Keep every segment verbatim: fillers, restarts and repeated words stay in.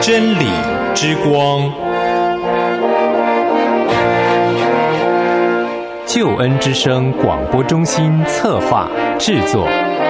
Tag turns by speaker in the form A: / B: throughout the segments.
A: 真理之光，救恩之声广播中心策划制作。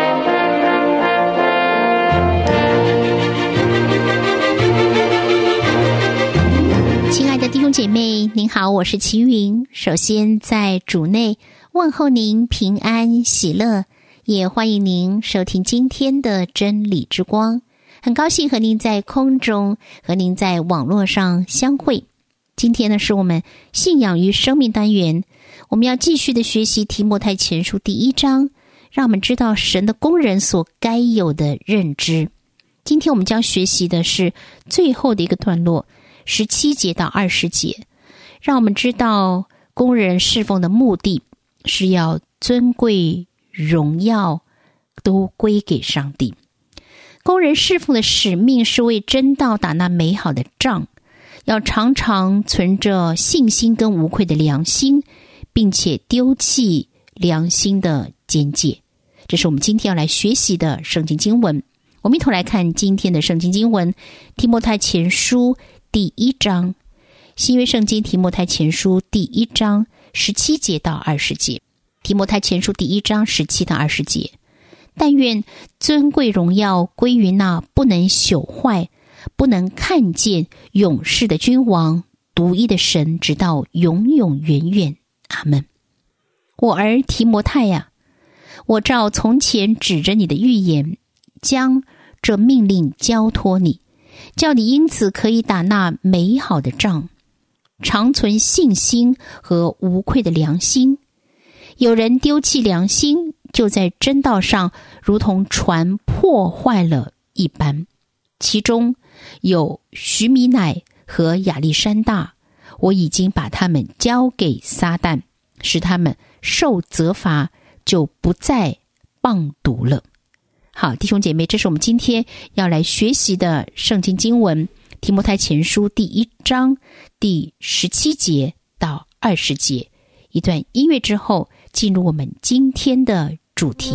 B: 亲爱的弟兄姐妹，您好，我是齐云。首先在主内问候您平安喜乐，也欢迎您收听今天的真理之光。很高兴和您在空中，和您在网络上相会。今天呢，是我们信仰与生命单元，我们要继续的学习提摩太前书第一章，让我们知道神的工人所该有的认知。今天我们将学习的是最后的一个段落，十七节到二十节，让我们知道工人侍奉的目的是要尊贵荣耀都归给上帝。工人侍奉的使命是为真道打那美好的仗，要常常存着信心跟无愧的良心，并且丢弃良心的奸介。这是我们今天要来学习的圣经经文。我们一同来看今天的圣经经文，提摩太前书第一章，新约圣经提摩太前书第一章十七节到二十节。提摩太前书第一章十七到二十节。但愿尊贵荣耀归于那不能朽坏、不能看见永世的君王，独一的神，直到永永远远。阿们。我儿提摩太呀、啊，我照从前指着你的预言，将这命令交托你，叫你因此可以打那美好的仗，常存信心和无愧的良心。有人丢弃良心，就在真道上如同船破坏了一般。其中有许米乃和亚历山大，我已经把他们交给撒旦，使他们受责罚，就不再谤读了。好，弟兄姐妹，这是我们今天要来学习的圣经经文，提摩太前书第一章第十七节到二十节。一段音乐之后，进入我们今天的主题。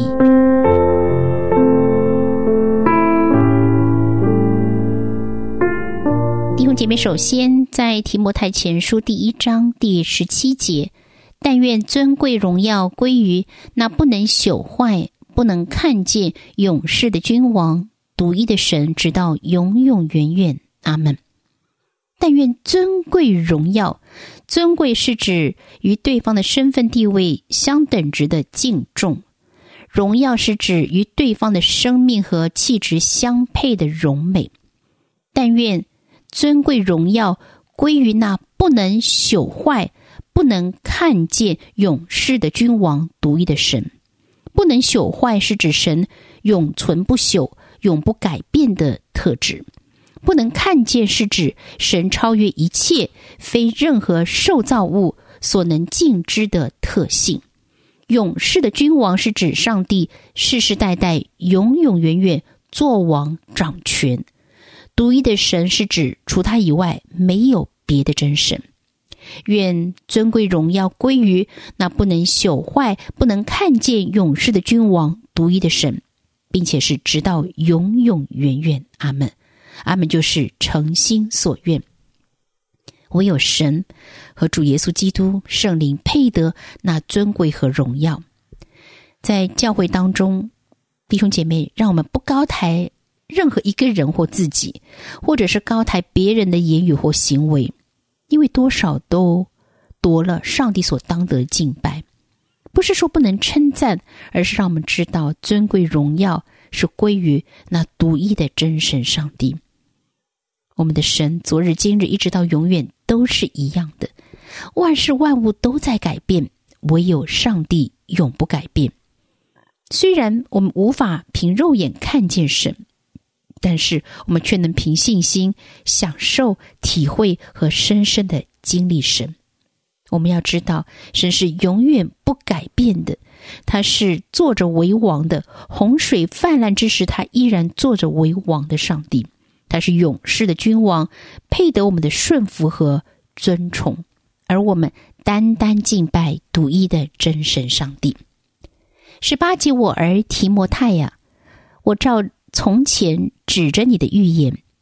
B: 弟兄姐妹，首先在提摩太前书第一章第十七节，但愿尊贵荣耀归于那不能朽坏、不能看见永世的君王，独一的神，直到永永远远。阿们。但愿尊贵荣耀，尊贵是指与对方的身份地位相等值的敬重，荣耀是指与对方的生命和气质相配的荣美。但愿尊贵荣耀归于那不能朽坏、不能看见永世的君王，独一的神。不能朽坏是指神永存不朽、永不改变的特质。不能看见是指神超越一切，非任何受造物所能尽知的特性。永世的君王是指上帝世世代代永永远远作王掌权。独一的神是指除他以外没有别的真神。愿尊贵荣耀归于那不能朽坏、不能看见永世的君王，独一的神，并且是直到永永远远。阿们。阿们就是诚心所愿。唯有神和主耶稣基督圣灵配得那尊贵和荣耀。在教会当中，弟兄姐妹，让我们不高抬任何一个人或自己，或者是高抬别人的言语或行为，因为多少都夺了上帝所当得的敬拜。不是说不能称赞，而是让我们知道尊贵荣耀是归于那独一的真神上帝。我们的神昨日今日一直到永远都是一样的，万事万物都在改变，唯有上帝永不改变。虽然我们无法凭肉眼看见神，但是我们却能凭信心享受、体会和深深的经历神。我们要知道，神是永远不改变的，他是坐着为王的，洪水泛滥之时，他依然坐着为王的上帝。他是永世的君王，配得我们的顺服和尊崇，而我们单单敬拜独一的真神上帝。十八节，我儿提摩太呀、啊，我照从前指着你的预言，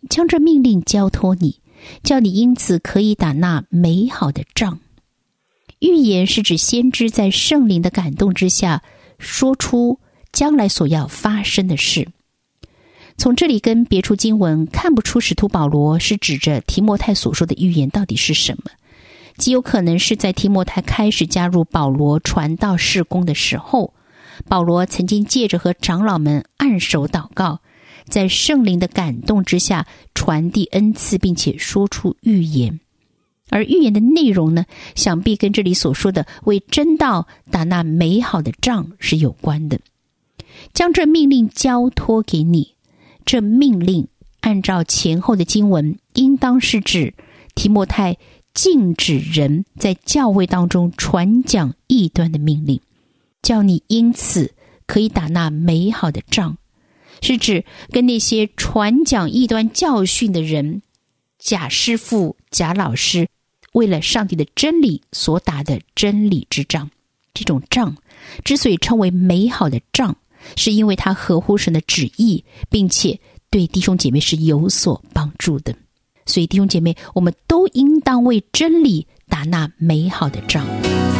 B: 将这命令交托你，叫你因此可以打那美好的仗。预言是指先知在圣灵的感动之下说出将来所要发生的事。从这里跟别处经文看不出使徒保罗是指着提摩太所说的预言到底是什么，极有可能是在提摩太开始加入保罗传道事工的时候，保罗曾经借着和长老们按手祷告，在圣灵的感动之下传递恩赐，并且说出预言。而预言的内容呢，想必跟这里所说的为真道打那美好的仗是有关的。将这命令交托给你，这命令按照前后的经文，应当是指提摩太禁止人在教会当中传讲异端的命令，叫你因此可以打那美好的仗，是指跟那些传讲异端教训的人，假师傅、假老师，为了上帝的真理所打的真理之仗。这种仗之所以称为美好的仗，是因为它合乎神的旨意，并且对弟兄姐妹是有所帮助的。所以弟兄姐妹，我们都应当为真理打那美好的仗。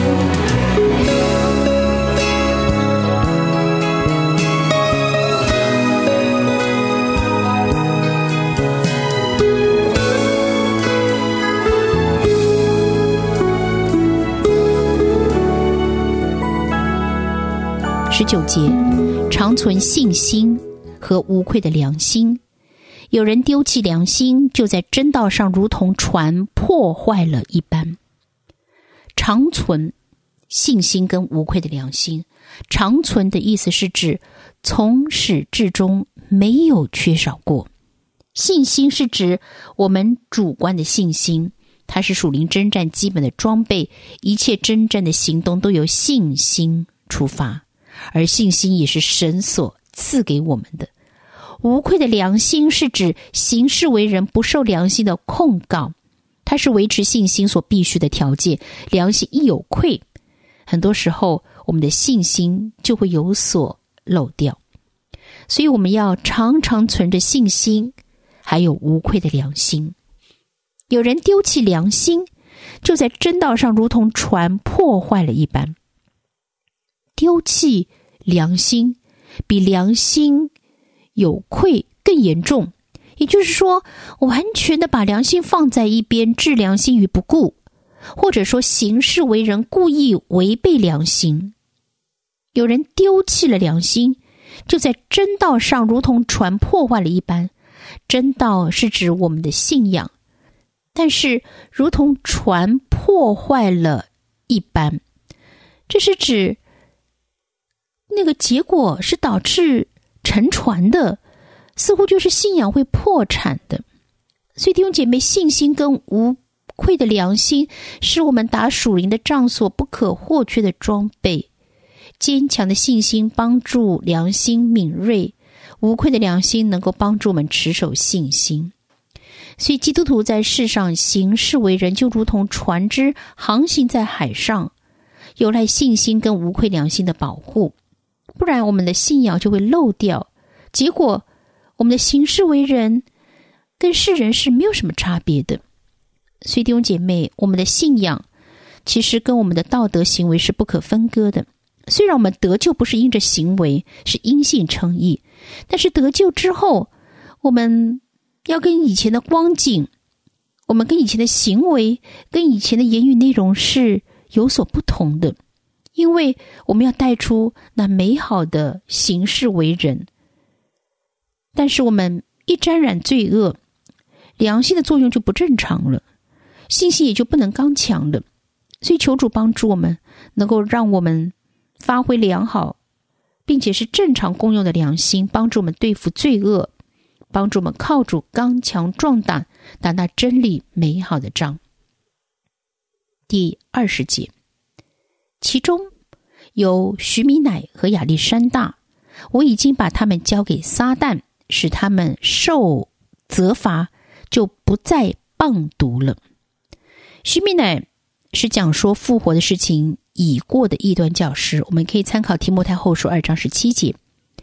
B: 十九节，常存信心和无愧的良心。有人丢弃良心，就在真道上如同船破坏了一般。常存信心跟无愧的良心，常存的意思是指从始至终没有缺少过。信心是指我们主观的信心，它是属灵征战基本的装备，一切征战的行动都由信心出发，而信心也是神所赐给我们的。无愧的良心是指行事为人不受良心的控告，它是维持信心所必须的条件。良心一有愧，很多时候我们的信心就会有所漏掉。所以我们要常常存着信心，还有无愧的良心。有人丢弃良心，就在真道上如同船破坏了一般。丢弃良心比良心有愧更严重，也就是说，完全的把良心放在一边，置良心于不顾，或者说行事为人故意违背良心。有人丢弃了良心，就在真道上如同船破坏了一般。真道是指我们的信仰，但是如同船破坏了一般，这是指那个结果是导致沉船的，似乎就是信仰会破产的。所以弟兄姐妹，信心跟无愧的良心是我们打属灵的仗所不可或缺的装备。坚强的信心帮助良心敏锐，无愧的良心能够帮助我们持守信心。所以基督徒在世上行事为人，就如同船只航行在海上，有赖信心跟无愧良心的保护，不然我们的信仰就会漏掉，结果我们的行事为人跟世人是没有什么差别的。所以弟兄姐妹，我们的信仰其实跟我们的道德行为是不可分割的。虽然我们得救不是因着行为，是因信称义，但是得救之后，我们要跟以前的光景，我们跟以前的行为，跟以前的言语内容是有所不同的，因为我们要带出那美好的行事为人。但是我们一沾染罪恶，良心的作用就不正常了，信心也就不能刚强了。所以求主帮助我们，能够让我们发挥良好并且是正常功用的良心，帮助我们对付罪恶，帮助我们靠主刚强壮胆，打那真理美好的仗。第二十节，其中有许米乃和亚历山大，我已经把他们交给撒旦，使他们受责罚，就不再谤读了。许米乃是讲说复活的事情已过的异端教师，我们可以参考提摩太后书二章十七节。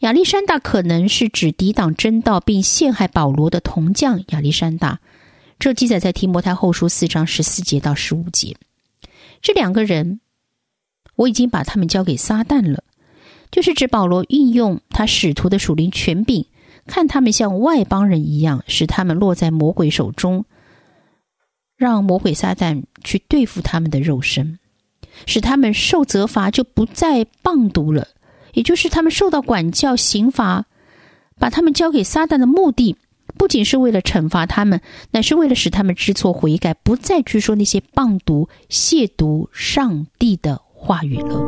B: 亚历山大可能是指抵挡真道并陷害保罗的铜匠亚历山大，这记载在提摩太后书四章十四节到十五节。这两个人我已经把他们交给撒旦了，就是指保罗运用他使徒的属灵权柄，看他们像外邦人一样，使他们落在魔鬼手中，让魔鬼撒旦去对付他们的肉身，使他们受责罚就不再谤读了，也就是他们受到管教刑罚，把他们交给撒旦的目的不仅是为了惩罚他们，乃是为了使他们知错悔改，不再去说那些谤读亵渎上帝的话语了。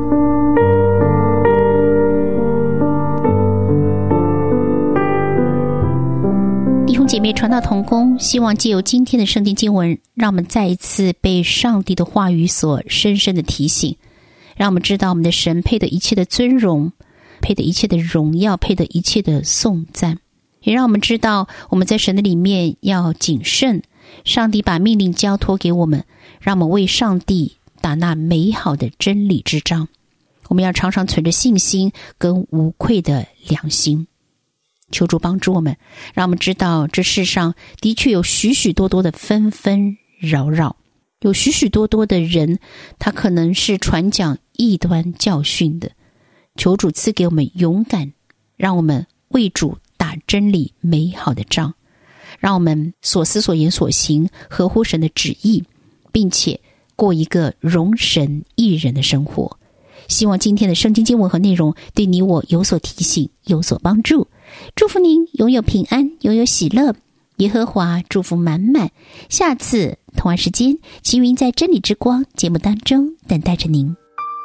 B: 弟兄姐妹，传道同工，希望藉由今天的圣经经文，让我们再一次被上帝的话语所深深的提醒，让我们知道我们的神配得一切的尊荣，配得一切的荣耀，配得一切的颂赞，也让我们知道我们在神的里面要谨慎。上帝把命令交托给我们，让我们为上帝打那美好的真理之仗。我们要常常存着信心跟无愧的良心。求主帮助我们，让我们知道这世上的确有许许多多的纷纷扰扰，有许许多多的人，他可能是传讲异端教训的。求主赐给我们勇敢，让我们为主打真理美好的仗，让我们所思所言所行合乎神的旨意，并且过一个荣神益人的生活。希望今天的圣经经文和内容对你我有所提醒，有所帮助。祝福您拥有平安，拥有喜乐，耶和华祝福满满。下次同样时间，齐云在真理之光节目当中等待着您。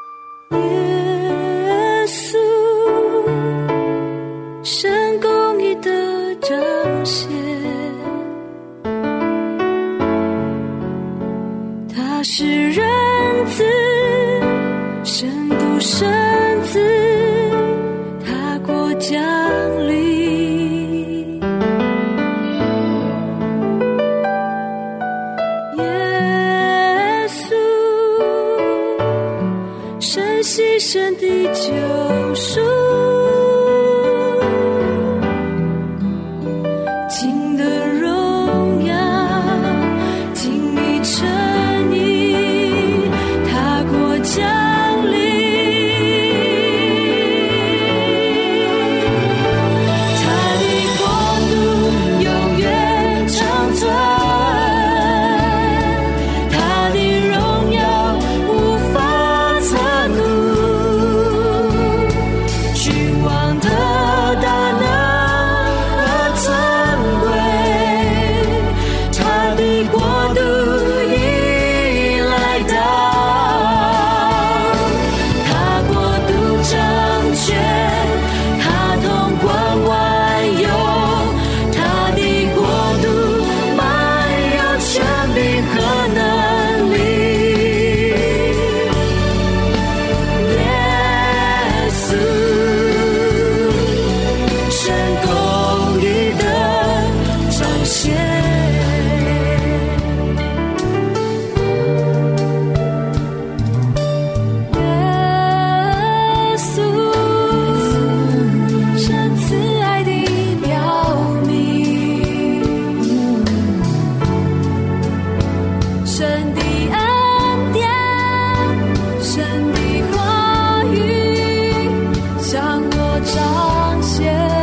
C: 耶稣，神公义的彰显，他是人子，神不生子，他国降临。耶稣，神牺牲的救赎，尽的荣耀，尽你诚意，他国降临。向我彰显。